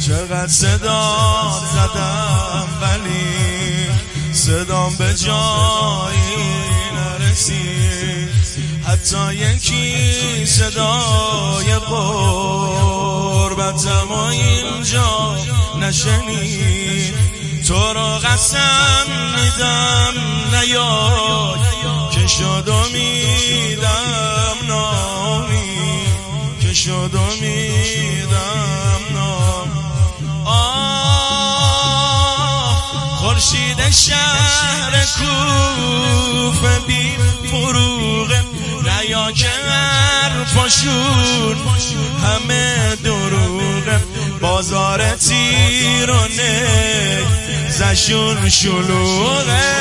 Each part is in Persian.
چقدر صدا زدم ولی صدام به جایی نرسید، حتی یکی صدای قربتم اینجا نشنید. تو را قسم میدم نیای که شد امیدم نامی، که شد امیدم نام. خورشید شهر کوفه بی فروغه، نیا که حرفاشون همه دروغه، بازار تیرونه زشون شلوغه.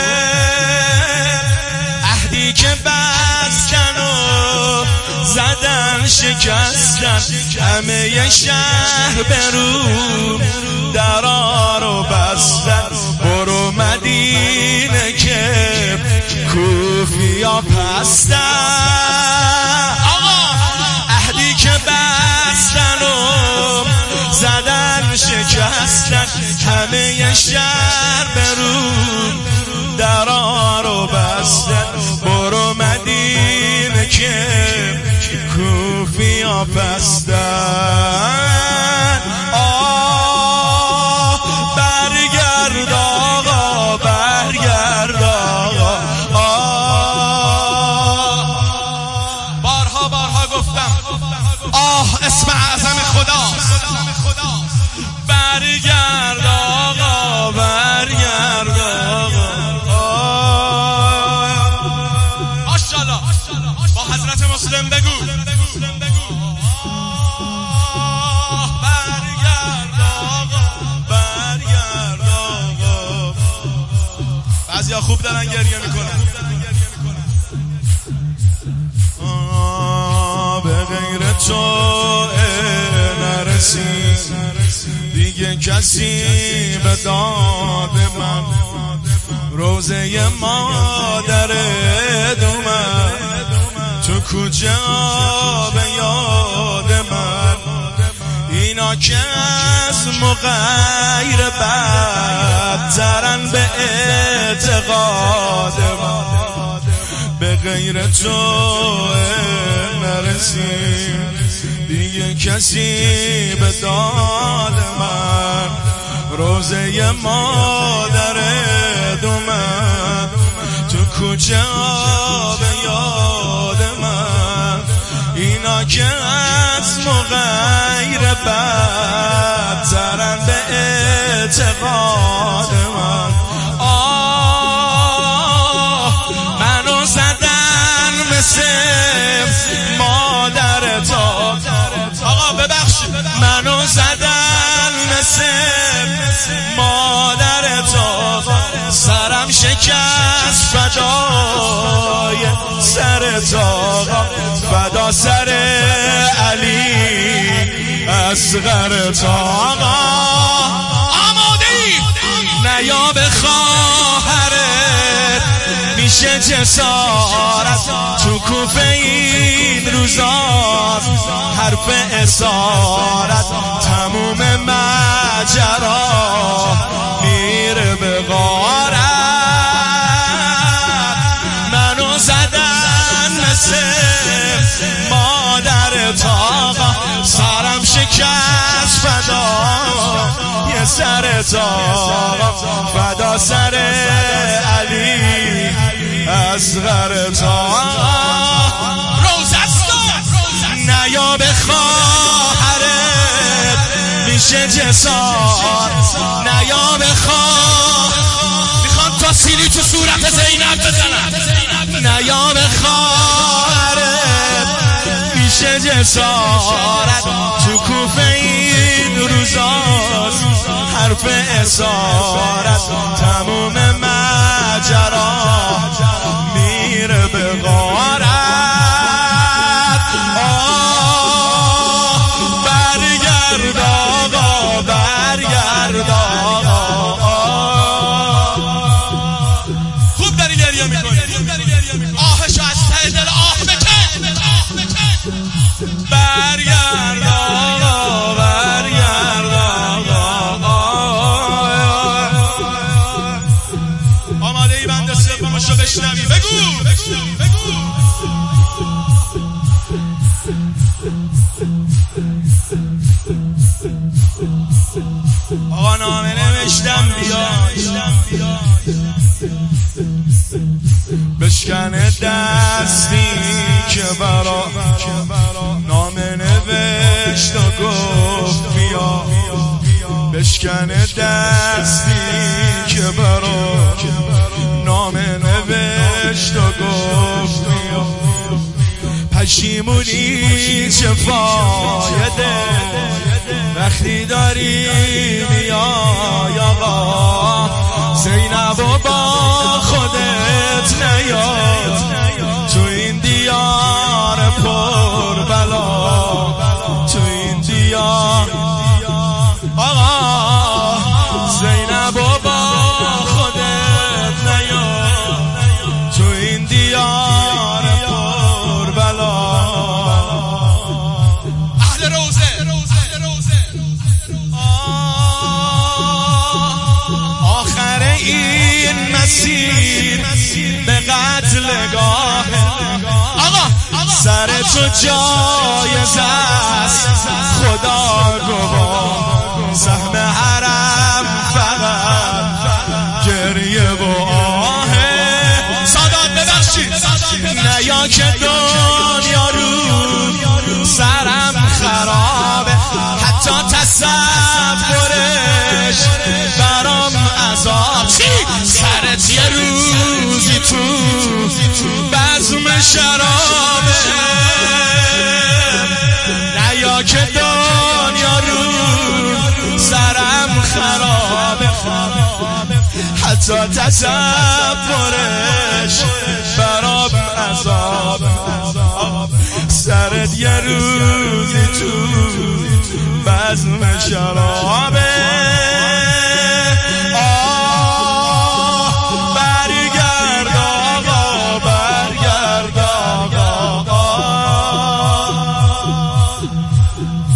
عهدی که بستن و زدن شکستن، همه شهر برون درا رو بستن. برو مدینه که کوفیا پستن. آقا عهدی که بستن و زدن شکستن، همه شهر برون درا رو بستن. برو مدینه که کوفیا پستن. برگرد آقا، برگرد آقا. بارها گفتم اسم اعظم خدا. برگرد آقا، برگرد آقا. ماشاءالله با حضرت مسلم بگو. برگرد آقا، برگرد آقا. بعضیا خوب دارن گریه میکنن. به غیر تو نرسید دیگه کسی به داد من، روزه مادر اومد تو کوچه به یاد من. اینا که از مغیر بدترن به اعتقاد من، به غیر تو نرسید دیگه کسی به داد من، روزه مادر اومد تو کوچه به یاد من. اینا که از مغیر بدترن به اعتقاد من. منو زدن مثل مادر تا. آقا ببخشید، منو زدن مثل مادر تا، سرم شکست فدای سر تا، فدا سر علی اصغر تا. آماده‌ای نیا به خواهرت میشه جسارت، تو کوفه این روزا حرف اسارت، تموم ماجرا میره به غارت. منو زدن مثل مادر تاقا، سرم شکست فدا یه سر تاقا، فدا سر علی اصغر تاقا. نیا به خواهرت میشه جسارت، نیا به میخوان تا سیلی تو صورت زینب بزنن. نیا به خواهرت میشه جسارت، تو کوفه این روزاست حرف اسارت، تموم ماجرا میره به غارت. برگرد آقا، برگرد آقا. خوب داری گریه میکنی، آهشو از ته دل آه بکن. برگرد آقا، برگرد آقا. بشکن دستی که برا نامه نوشت و گفت بیا، بشکن دستی که برا نامه نوشت و گفت بیا. پشیمونی چه فایده وقتی داری میای آقا، زینب و با خودت نیار تو این دیار پر بلا، تو این دیار آقا، زینب و با خودت نیار تو این دیار پر بلا. اهل روزه آخر این مسیر به قتلگاه آقا، سر تو جایزه است خدا گواه، سهم حرم فقط گریه و آهه. سادات ببخشید نیا که دنیا رو سرم خرابه، حتی تصورش برام عذاب. سرت یه روزی تو بزم شرابه، نیا که دنیا رو سرم خرابه، حتی تصورش برام عذاب. سرت یه روزی تو بزم شرابه. برگرد آقا، برگرد آقا،